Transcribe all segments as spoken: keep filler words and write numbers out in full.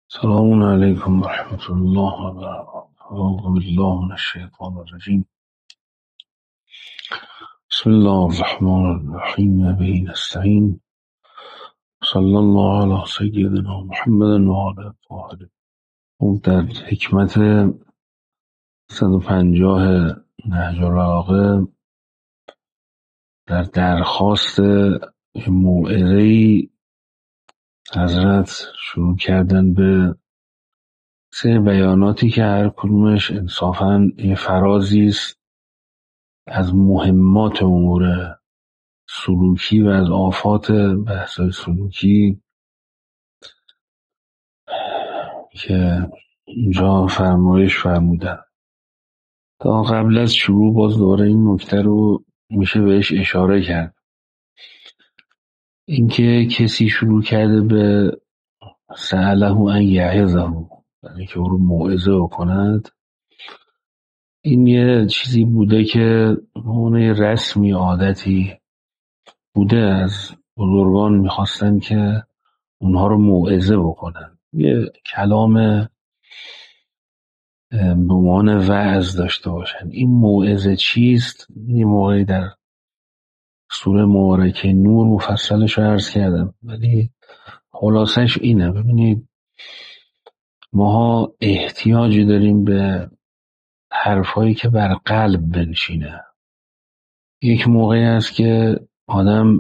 السلام عليكم ورحمة الله وبركاته. أعوذ بالله من الشيطان الرجيم. بسم الله الرحمن الرحيم. به نستعين. صلى الله على سيدنا محمد وعلى آله. اون در حکمت صد و پنجاه نهج البلاغه در درخواست موعظه‌ای حضرت شروع کردن به سه بیاناتی که هر کدومش انصافاً یه فرازی است از مهمات امور سلوکی و از آفات بحث‌های سلوکی که اینجا فرمایش فرمودن. تا قبل از شروع باز دوباره این نکته رو میشه بهش اشاره کرد، اینکه کسی شروع کرده به سأله ان یعظه، یعنی که او رو موعظه کند، این یه چیزی بوده که اون رسمی عادتی بوده، از بزرگان میخواستن که اونها رو موعظه بکنن، یه کلام به عنوان وعظ داشته باشن. این موعظه چیست؟ یه موقعی در سوره مبارکه نور مفصلش رو عرض کردم، ولی خلاصش اینه. ببینید، ماها احتیاجی داریم به حرفایی که بر قلب بنشینه. یک موقعی هست که آدم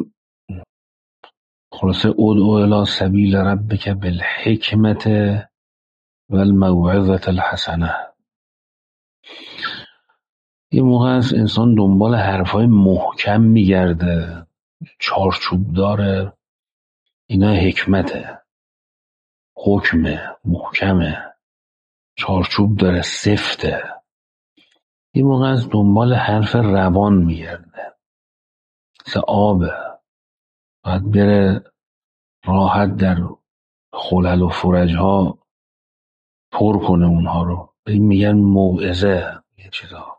خلاصه ادعو الی سبیل ربک بالحکمت و الموعظة الحسنه. یه موقع هست انسان دنبال حرفای محکم میگرده، چارچوب داره، اینا حکمته، حکمه، محکمه، چارچوب داره، سفته. یه موقع از دنبال حرف روان میگرده، مثل آبه، باید بره راحت در خلل و فرجها پر کنه اونها رو. به این میگن موعظه. یه چیزا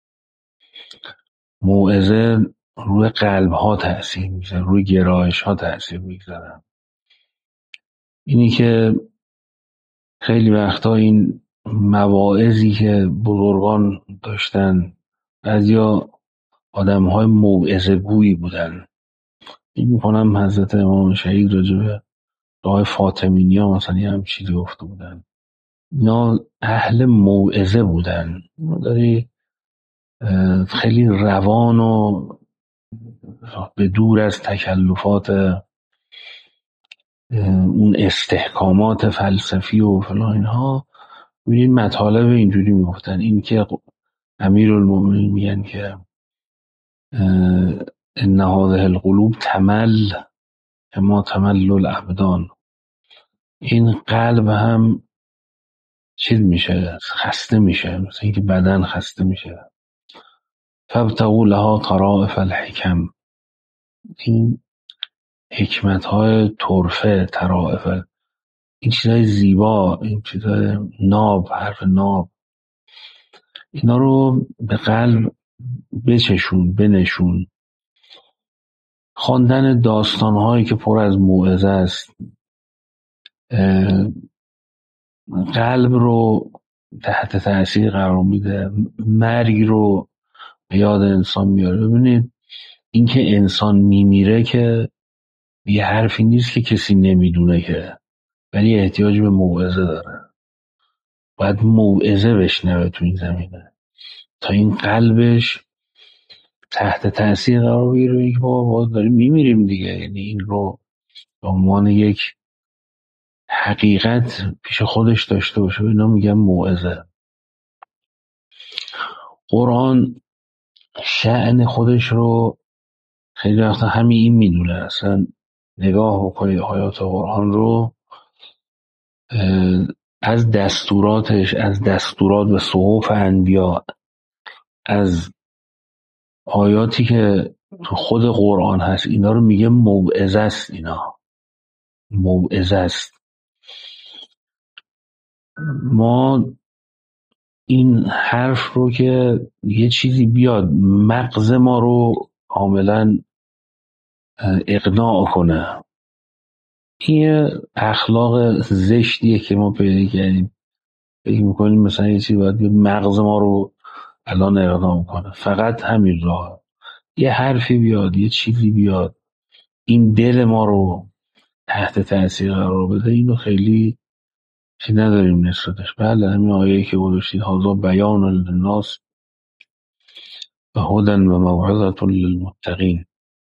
موعظه روی قلب ها تأثیر میذاره، روی گرایش ها تأثیر میذاره. اینی که خیلی وقتا این مواعظی که بزرگان داشتن، بعضیا آدم های موعظه گویی بودن. این میکنم حضرت امام شهید راجبه راه فاطمینی ها مثلا یه هم چیزی گفته بودن. اینا اهل موعظه بودن. داری خیلی روان و به دور از تکلفات اون استحکامات فلسفی و فلان اینها، ببینید مطالب اینجوری میگفتن. این که امیرالمومنین میگن که ان هذه القلوب تمل کما تمل الابدان، این قلب هم چیز میشه، خسته میشه، مثل اینکه بدن خسته میشه. فابتغوا لها طرائف الحکم، این حکمت های طرفه، طرائف، این چیزای زیبا، این چیزای ناب، حرف ناب، اینا رو به قلب بچشون، بنشون. خواندن داستانهایی که پر از موعظه است قلب رو تحت تأثیر قرار میده، مرگ رو به یاد انسان میاره. ببینید، این که انسان میمیره که یه حرفی نیست که کسی نمیدونه که، ولی احتیاج به موعظه داره. باید موعظه بشنوه تو این زمینه تا این قلبش تحت تأثیر قرار بگیره که بابا داریم میمیریم دیگه. یعنی این رو به عنوان یک حقیقت پیش خودش داشته باشه. اینا میگن موعظه. قرآن شأن خودش رو خیلی وقتا همین این میدونه. اصلا نگاه بکنید آیات قرآن رو، از دستوراتش، از دستورات و صحف انبیا، از آیاتی که تو خود قرآن هست، اینا رو میگه موعظه است. اینا موعظه است. ما این حرف رو که یه چیزی بیاد مغز ما رو کاملا اقناع کنه، این اخلاق زشتیه که ما پیدا کردیم، فکر میکنیم مثلا یه چیزی باید مغز ما رو الان اقدام کنه. فقط همین راه، یه حرفی بیاد، یه چیزی بیاد این دل ما رو تحت تاثیر قرار بده، اینو خیلی چی نداریم نسبتش. بله همین آیه‌ای که گذاشتید هذا بیان للناس و هدی و موعظة للمتقین،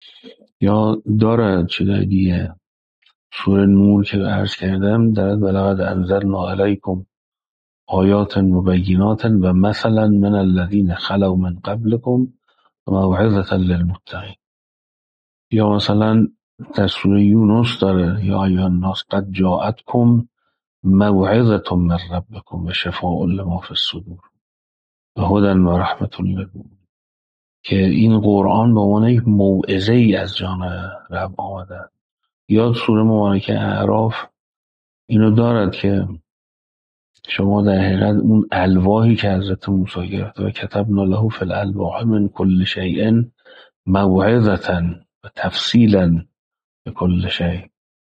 یا داره چیزای دیگه. سوره نور که عرض کردم دارد ولقد انزلنا علیکم آیات مبینات و مثلا من الذین خلوا من قبلكم و موعظة للمتقین. یا مثلا در سوره یونس داره یا ایها الناس قد جاءتکم موعظة من ربکم و شفاء لما فی الصدور و هدی و رحمة للمؤمنین، که این قرآن به عنوان یک موعظه ای از جان رب آمده. یا سوره مبارکه اعراف اینو دارد که شما در حقیقت اون الواحی که حضرت موسی گرفته و کتبنا له فی الالواح من کل شیء موعظة و تفصیلا به کل شیء،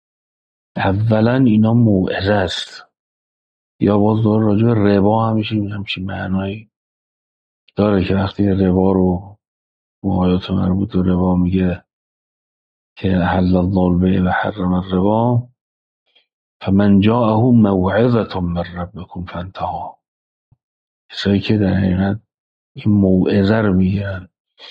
اولا اینا موعظه است. یا باز دور راجع به ربا همیشه همچین معنایی داره که وقتی ربا رو آیات مربوط به ربا میگه که احل الله البیع و حرم الربا فمن جاءه موعظة من ربکم فانتهی، کسایی که در حقیقت این موعظه رو میگیرن.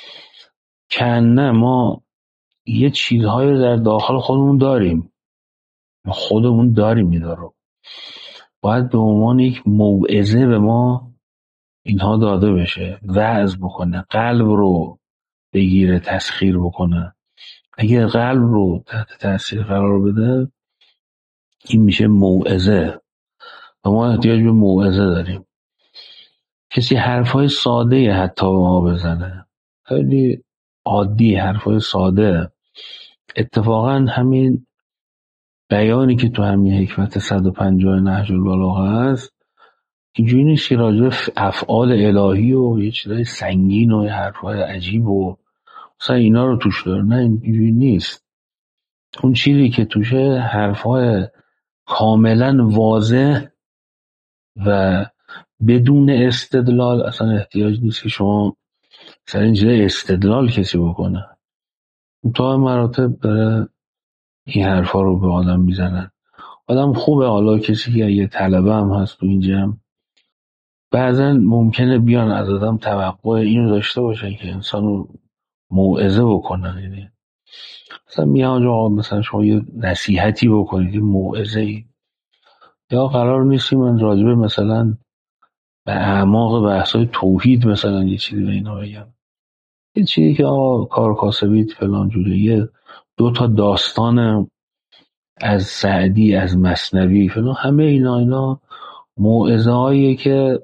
کنه ما یه چیزهایی رو در داخل خودمون داریم، ما خودمون داریم اینا رو، باید به عنوان یک موعظه به ما اینها داده بشه، وعظ بکنه، قلب رو بگیره، تسخیر بکنه. اگه قلب رو تحت تاثیر قرار بده این میشه موعظه و ما احتیاج به موعظه داریم. کسی حرفای ساده حتی به ما بزنه، خیلی عادی، حرفای ساده. اتفاقا همین بیانی که تو همین حکمت صد و پنجاه نهج البلاغه هست اینجوری نیست که راجع به افعال الهی و یه چیزای سنگین و یه حرفای عجیب و مثلا اینا رو توش داره، نه اینجوری نیست. اون چیزی که توشه حرفای کاملا واضح و بدون استدلال، اصلا احتیاج نیست که شما سر این چیزای استدلال کسی بکنه. تا مراتب داره این حرفا رو به آدم میزنن. آدم خوبه، حالا کسی که یه طلبه هم هست تو این جمع بعضا ممکنه بیان از آدم توقع اینو داشته باشن که انسان رو موعظه بکنن. یعنی مثلا میان آقا مثلا شما یه نصیحتی بکنید، یه موعظه ای، یا قرار نیستی من راجبه مثلا به اعماق بحثای توحید مثلا یه چیزی به اینا بگم، یه چیزی که آقا کار کاسبید فلان جوره، یه دو تا داستان از سعدی از مثنوی فلان، همه اینا اینا موعظه هاییه که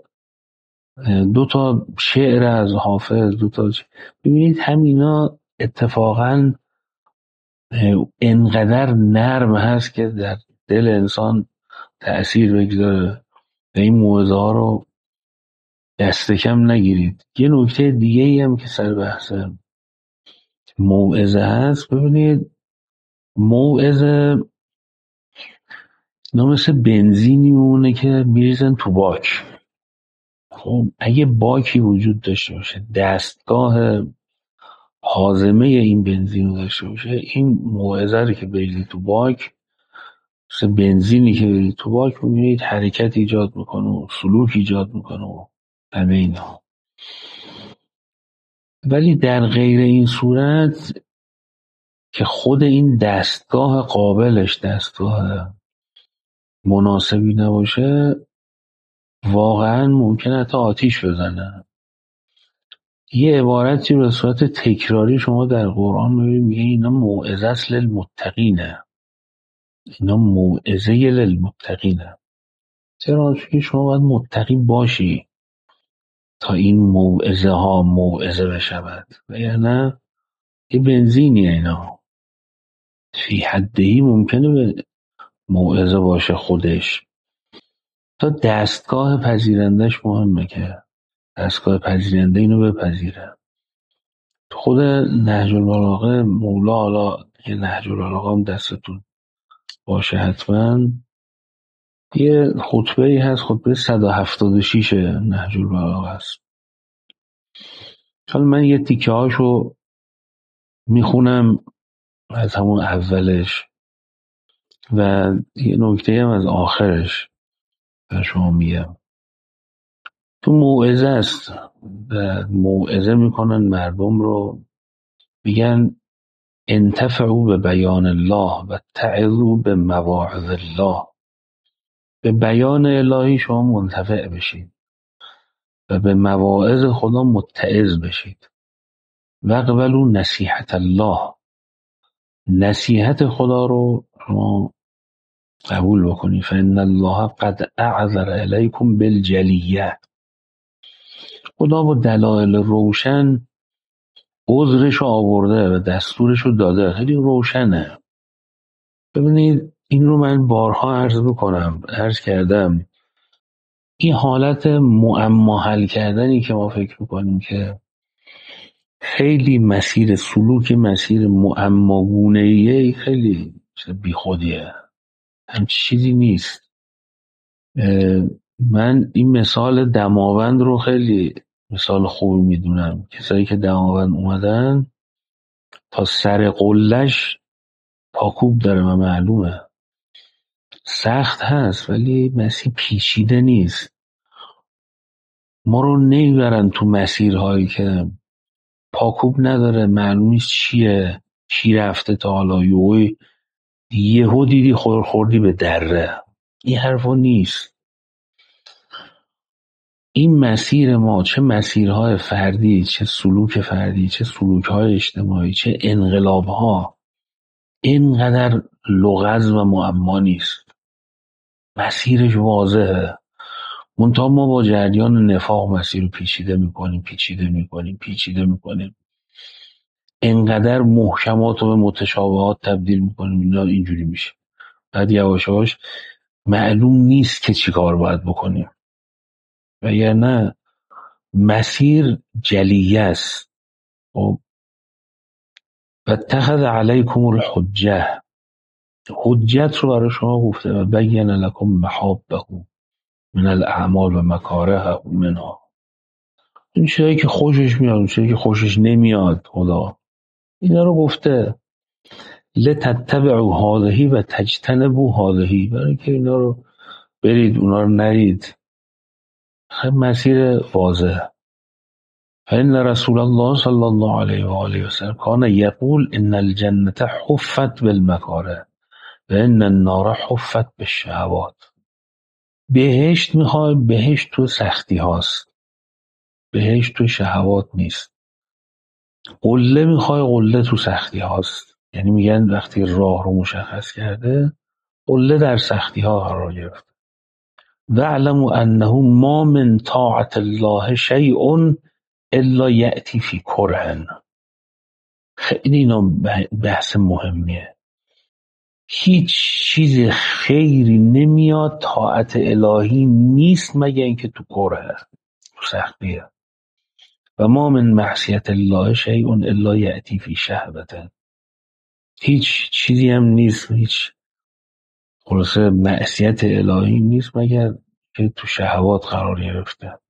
دو تا شعر از حافظ، دو تا ش... ببینید همینا اتفاقا انقدر نرم هست که در دل انسان تأثیر بگذاره و این موعظه ها رو دست کم نگیرید. یه نکته دیگه ای هم که سر بحث موعظه هست، ببینید موعظه اینا مثل بنزینی مونه که میریزن تو باک. خب اگه باکی وجود داشته باشه، دستگاه هاضمه این بنزین رو داشته باشه، این موعظه رو که بریزید تو باک مثل بنزینی که بریزید تو باک میبینید حرکت ایجاد میکنه و سلوک ایجاد میکنه و همه اینا. ولی در غیر این صورت که خود این دستگاه قابلش دستگاه مناسبی نباشه، واقعا ممکنه حتی آتیش بزنه. یه عبارتی به صورت تکراری شما در قرآن میبینید میگه اینا موعظه است للمتقینه، اینا موعظه للمتقینه. چرا؟ چون شما باید متقی باشی تا این موعظه ها موعظه بشود، و یا نه یه بنزینی اینا فی حدهی ممکنه به موعظه باشه خودش. تا دستگاه پذیرندش مهمه که دستگاه پذیرنده اینو بپذیره. تو خود نهج البلاغه مولا، حالا یه نهج البلاغه هم دستتون باشه حتما. یه خطبه ای هست، خطبه صد و هفتاد و شش نهج البلاغه هست. حالا من یه تیکه هاشو میخونم از همون اولش و یه نکته هم از آخرش در شما میگم. تو موعظه است و موعظه میکنن مردم رو، میگن انتفعوا به بیان الله و تعظوا به مواعظ الله. به بیان الهی شما منتفع بشید و به مواعظ خدا متعظ بشید. وقبلوا نصیحت الله، نصیحت خدا رو شما قبول بکنید. فإن الله قد اعذر الیکم بالجلیه، خدا با دلایل روشن عذرشو آورده و دستورشو داده، خیلی روشنه. ببینید این رو من بارها عرض بکنم عرض کردم، این حالت معما حل کردنی که ما فکر میکنیم که خیلی مسیر سلوک مسیر معماگونه‌ایه، خیلی بی خودیه، هم چیزی نیست. من این مثال دماوند رو خیلی مثال خوبی میدونم. کسایی که دماوند اومدن تا سر قلش پاکوب داره و معلومه سخت هست، ولی مسیر پیچیده نیست. ما رو نمیبرن تو مسیرهایی که پاکوب نداره، معلوم نیست چیه چی رفته تا حالا یهو یهو دیدی خور خوردی به دره. این حرفا نیست. این مسیر ما، چه مسیرهای فردی، چه سلوک فردی، چه سلوکهای اجتماعی، چه انقلابها، اینقدر لغز و معما نیست. مسیرش واضحه. منتها ما با جریان نفاق مسیر رو پیچیده میکنیم پیچیده میکنیم پیچیده میکنیم، اینقدر محکمات رو به متشابهات تبدیل میکنیم، اینا اینجوری میشه. بعد یواش یواش معلوم نیست که چی کار باید بکنیم. وگرنه مسیر جلیه است. و اتخذ علیکم الحجه، حجت رو برای شما گفته و بین لکم محابه من الاعمال و مکاره منها. این چیزایی که خوشش میاد، این چیزایی که خوشش نمیاد خدا، اینا رو گفته. لتتبعوا هذه و تجتنبوا هذه، برای که اینا رو برید اونا رو نرید. خیلی مسیر واضح. فإن رسول الله صلی الله علیه و آله و سلم کان یقول ان الجنة حفت بالمکاره و ان النار حفت بالشهوات. بهشت میخوای، بهشت تو سختی هاست، بهشت تو شهوات نیست. قله میخوای، قله تو سختی هاست. یعنی میگن وقتی راه رو مشخص کرده، قله در سختی ها قرار گرفت. وَاعْلَمُوا أَنَّهُ مَا مِنْ طَاعَةِ اللَّهِ شَيْءٌ إِلَّا يَأْتِي فِي كُرْهٍ. خیلی اینا بحث مهمیه. هیچ چیز خیری نمیاد طاعت الهی نیست مگر اینکه تو کره، تو سختیه. و ما من معصیت الله شیء الا یأتی فی شهوة. هیچ چیزی هم نیست، هیچ خلاصه معصیت الهی نیست مگر که تو شهوات قرار گرفته.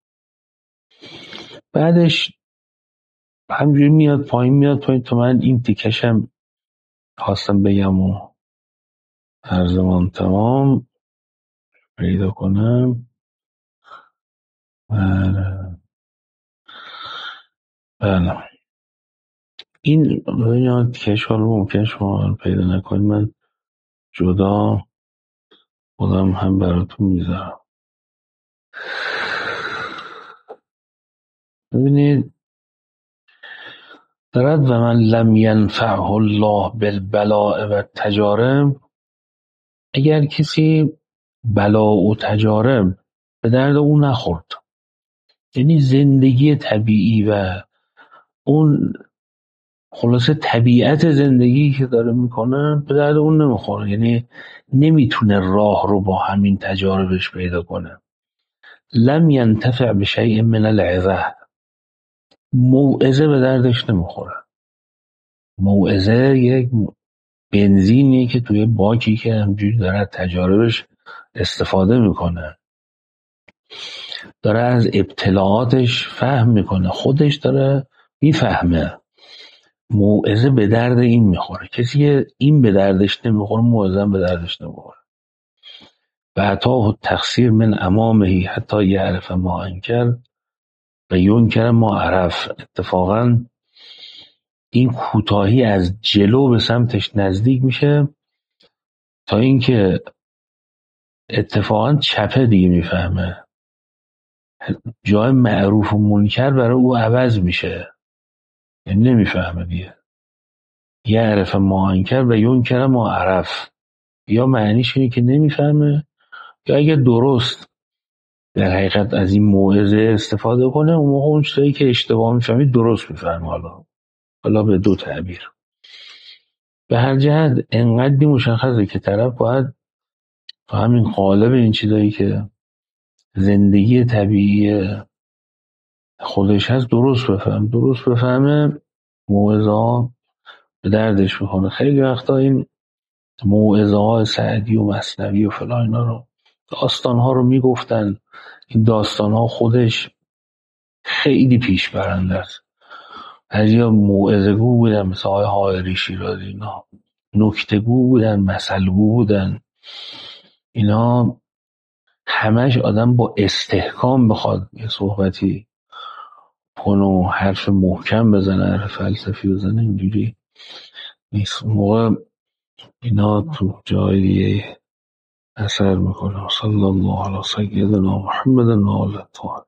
بعدش همجوری میاد پایین میاد پایین. تو من این تیکشم خواستم بگم و عرضمان تمام پیدا کنم. بله بله این ببینید تیکش رو ممکن شما پیدا نکنید، من جدا خودم هم براتون میذارم. ببینید دارد و من لم ینفعه الله بالبلاء و تجارب. اگر کسی بلا و تجارب به درد اون نخورد، یعنی زندگی طبیعی و اون خلاصه طبیعت زندگی که داره میکنه به درد اون نمیخوره، یعنی نمیتونه راه رو با همین تجاربش پیدا کنه. لم ینتفع بشیء من العظه، موعظه به دردش نمیخوره. موعظه یک بنزینی که توی باکی که همجوری داره تجاربش استفاده میکنه، داره از ابتلاعاتش فهم میکنه، خودش داره میفهمه. موعظه به درد این میخوره. کسی که این به دردش نمیخوره موعظه به دردش نمیخوره. و عطاه تقصیر من امامه حتی یعرف ما انکر و ینکر ما عرف. اتفاقا این کوتاهی از جلو به سمتش نزدیک میشه تا اینکه اتفاقا چپه دیگه میفهمه، جای معروف و منکر برای او عوض میشه، یعنی نمیفهمه دیگه. یعرف ما انکر و ینکر ما عرف، یا معنیش اینه که نمیفهمه، یا اگه درست در حقیقت از این موعظه استفاده کنه اون موقع اون چیزایی که اشتباه میفهمید درست میفهمه. حالا حالا به دو تعبیر. به هر جهت انقدری مشخصه که طرف باید تو همین قالب این چیزایی که زندگی طبیعی خودش هست درست بفهم درست بفهمه موعظه ها به دردش میخونه. خیلی وقتا این موعظه های سعدی و مثنوی و فلان اینا رو، داستان ها رو میگفتن، این داستان ها خودش خیلی پیش برنده است. از یا موعظه گو بودن مثل آقای حائری شیرازی، اینا نکته گو بودن، مثل گو بودن، اینا همش آدم با استحکام بخواد یه صحبتی کنه و حرف محکم بزنه، حرف فلسفی بزنه، اینجوری نیست. موقع اینا تو جای دیگه اثر میکنه. صلی الله علی سیدنا محمد و آله الطاهرین.